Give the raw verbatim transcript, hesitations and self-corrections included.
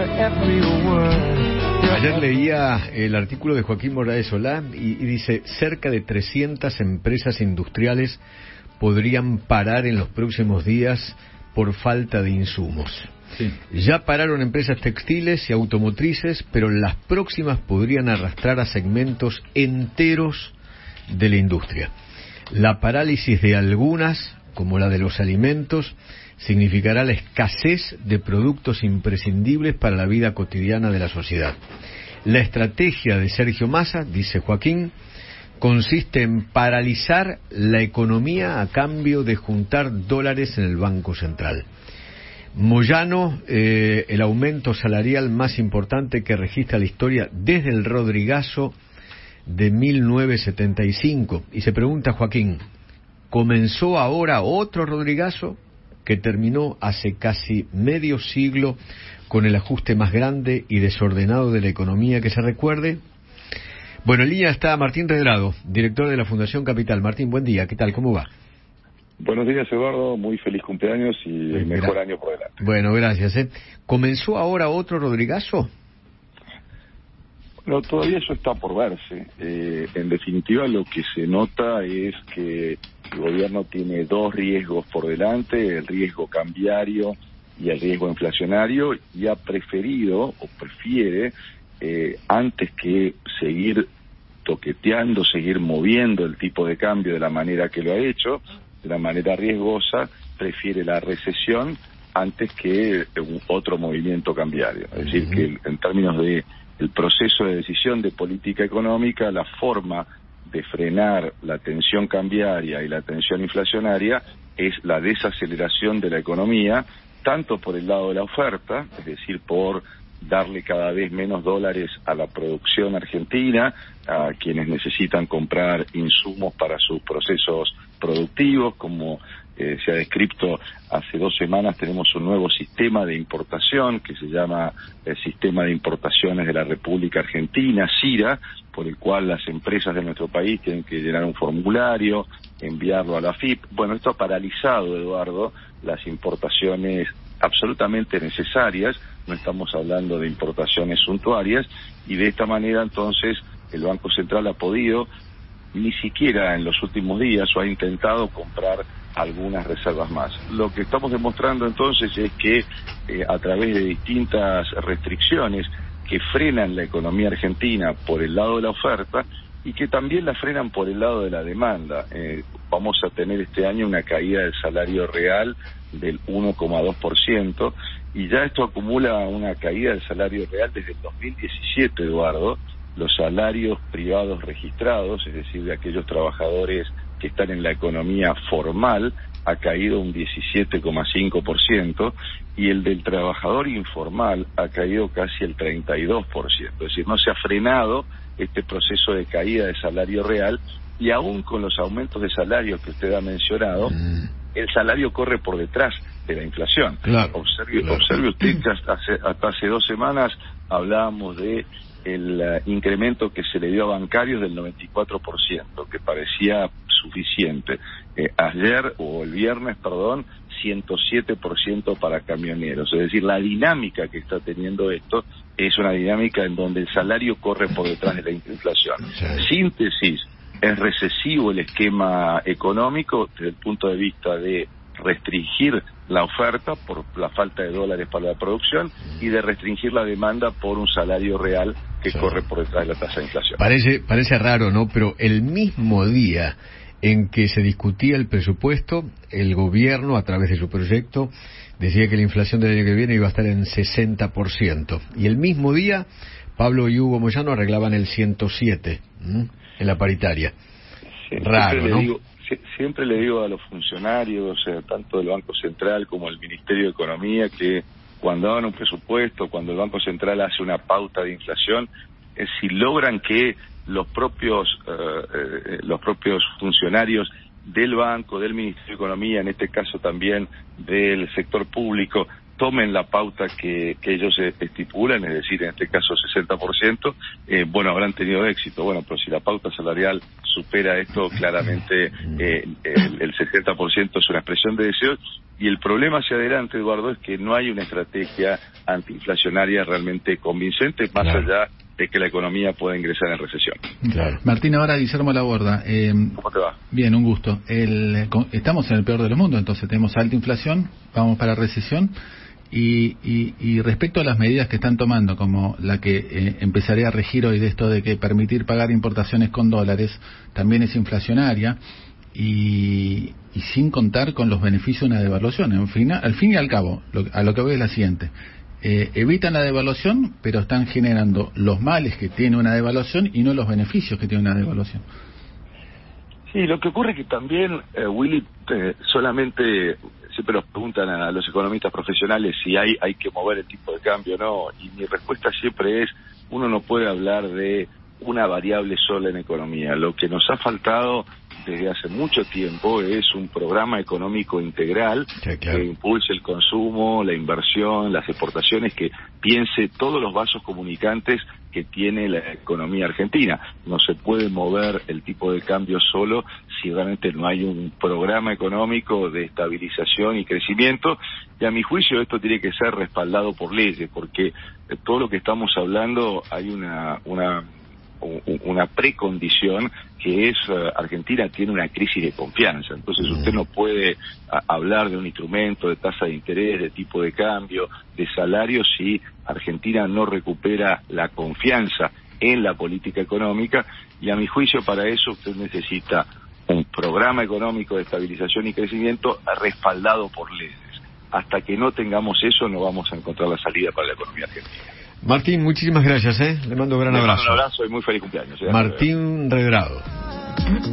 Ayer leía el artículo de Joaquín Morales Solá y, y dice, cerca de trescientas empresas industriales podrían parar en los próximos días por falta de insumos. Sí. Ya pararon empresas textiles y automotrices, pero las próximas podrían arrastrar a segmentos enteros de la industria. La parálisis de algunas, como la de los alimentos, significará la escasez de productos imprescindibles para la vida cotidiana de la sociedad. La estrategia de Sergio Massa, dice Joaquín, consiste en paralizar la economía a cambio de juntar dólares en el Banco Central. Moyano, eh, el aumento salarial más importante que registra la historia desde el Rodrigazo de mil novecientos setenta y cinco. Y se pregunta Joaquín, ¿comenzó ahora otro Rodrigazo que terminó hace casi medio siglo con el ajuste más grande y desordenado de la economía que se recuerde? Bueno, en línea está Martín Redrado, director de la Fundación Capital. Martín, buen día, ¿qué tal? ¿Cómo va? Buenos días, Eduardo. Muy feliz cumpleaños y el mejor año por delante. Bueno, gracias. ¿eh? ¿Comenzó ahora otro Rodrigazo? No, todavía eso está por verse. Eh, en definitiva, lo que se nota es que el gobierno tiene dos riesgos por delante, el riesgo cambiario y el riesgo inflacionario, y ha preferido o prefiere, eh, antes que seguir toqueteando, seguir moviendo el tipo de cambio de la manera que lo ha hecho, de la manera riesgosa, prefiere la recesión antes que un otro movimiento cambiario. Es decir, que en términos de el proceso de decisión de política económica, la forma de frenar la tensión cambiaria y la tensión inflacionaria es la desaceleración de la economía, tanto por el lado de la oferta, es decir, por darle cada vez menos dólares a la producción argentina, a quienes necesitan comprar insumos para sus procesos productivos, como eh, se ha descrito hace dos semanas, tenemos un nuevo sistema de importación que se llama el Sistema de Importaciones de la República Argentina, SIRA, por el cual las empresas de nuestro país tienen que llenar un formulario, enviarlo a la A F I P. Bueno, esto ha paralizado, Eduardo, las importaciones absolutamente necesarias, no estamos hablando de importaciones suntuarias, y de esta manera entonces el Banco Central ha podido, ni siquiera en los últimos días, o ha intentado comprar algunas reservas más. Lo que estamos demostrando entonces es que eh, a través de distintas restricciones que frenan la economía argentina por el lado de la oferta y que también la frenan por el lado de la demanda, eh, vamos a tener este año una caída del salario real del uno coma dos por ciento, y ya esto acumula una caída del salario real desde el dos mil diecisiete, Eduardo. Los salarios privados registrados, es decir, de aquellos trabajadores que están en la economía formal, ha caído un diecisiete coma cinco por ciento, y el del trabajador informal ha caído casi el treinta y dos por ciento. Es decir, no se ha frenado este proceso de caída de salario real, y aún con los aumentos de salarios que usted ha mencionado, mm. el salario corre por detrás de la inflación. Claro, observe, claro. observe usted que hasta hace, hasta hace dos semanas hablábamos de el uh, incremento que se le dio a bancarios del noventa y cuatro por ciento, que parecía suficiente. Eh, ayer, o el viernes, perdón, ciento siete por ciento para camioneros. Es decir, la dinámica que está teniendo esto es una dinámica en donde el salario corre por detrás de la inflación. Sí. Síntesis, es recesivo el esquema económico desde el punto de vista de restringir la oferta por la falta de dólares para la producción y de restringir la demanda por un salario real que sí. corre por detrás de la tasa de inflación. Parece, parece raro, ¿no? Pero el mismo día en que se discutía el presupuesto, el gobierno, a través de su proyecto, decía que la inflación del año que viene iba a estar en sesenta por ciento. Y el mismo día, Pablo y Hugo Moyano arreglaban el ciento siete, ¿m? En la paritaria. Sí, raro, ¿no? Digo, siempre le digo a los funcionarios, eh, tanto del Banco Central como del Ministerio de Economía, que cuando hagan un presupuesto, cuando el Banco Central hace una pauta de inflación, eh, si logran que los propios eh, eh, los propios funcionarios del banco, del Ministerio de Economía, en este caso también del sector público, tomen la pauta que, que ellos estipulan, es decir, en este caso sesenta por ciento, eh, bueno, habrán tenido éxito. Bueno, pero si la pauta salarial supera esto, claramente eh, el, el sesenta por ciento es una expresión de deseos. Y el problema hacia adelante, Eduardo, es que no hay una estrategia antiinflacionaria realmente convincente, más claro. allá de que la economía pueda ingresar en recesión. Claro. Martín, ahora Guillermo Laborda. Eh, ¿Cómo te va? Bien, un gusto. El, estamos en el peor de los mundos, entonces tenemos alta inflación, vamos para recesión. Y, y, y respecto a las medidas que están tomando, como la que eh, empezaré a regir hoy de esto de que permitir pagar importaciones con dólares, también es inflacionaria. Y, y sin contar con los beneficios de una devaluación. En fin, al fin y al cabo, lo, a lo que veo es la siguiente. Eh, evitan la devaluación, pero están generando los males que tiene una devaluación y no los beneficios que tiene una devaluación. Sí, lo que ocurre es que también, eh, Willy, eh, solamente siempre nos preguntan a los economistas profesionales si hay, hay que mover el tipo de cambio o no, y mi respuesta siempre es, uno no puede hablar de una variable sola en economía. Lo que nos ha faltado desde hace mucho tiempo es un programa económico integral sí, claro. que impulse el consumo, la inversión, las exportaciones, que piense todos los vasos comunicantes que tiene la economía argentina. No se puede mover el tipo de cambio solo si realmente no hay un programa económico de estabilización y crecimiento, y a mi juicio esto tiene que ser respaldado por leyes, porque de todo lo que estamos hablando hay una una una precondición que es uh, Argentina tiene una crisis de confianza. Entonces usted no puede a, hablar de un instrumento de tasa de interés, de tipo de cambio, de salario, si Argentina no recupera la confianza en la política económica, y a mi juicio para eso usted necesita un programa económico de estabilización y crecimiento respaldado por leyes. Hasta que no tengamos eso no vamos a encontrar la salida para la economía argentina. Martín, muchísimas gracias, ¿eh? Le mando un gran Le abrazo. mando un abrazo y muy feliz cumpleaños. ¿eh? Martín Redrado.